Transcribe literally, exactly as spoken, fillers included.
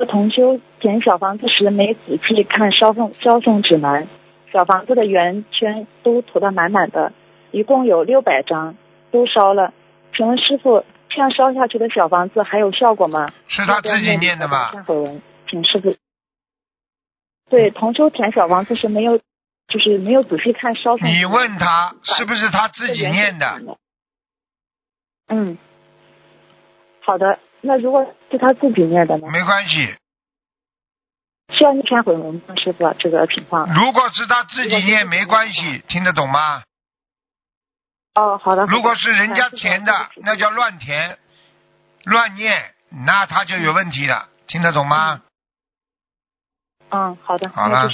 同修填小房子时没仔细看烧送烧送指南，小房子的圆圈都涂得满满的，一共有六百张，都烧了。请问师傅，这样烧下去的小房子还有效果吗？ 是他自己念的吗？ 忏悔文，请师傅。对，同修填小房子是没有，就是没有仔细看烧送。 你问他是不是他自己念的？ 嗯，好的。那如果是他自己念的呢？ 没关系。 需要念忏悔文吗，师傅？这个情况。 如果是他自己念没关系，听得懂吗？ 哦，好的。 如果是人家填的，那叫乱填、乱念，那他就有问题了，听得懂吗？ 嗯，好的。 好了。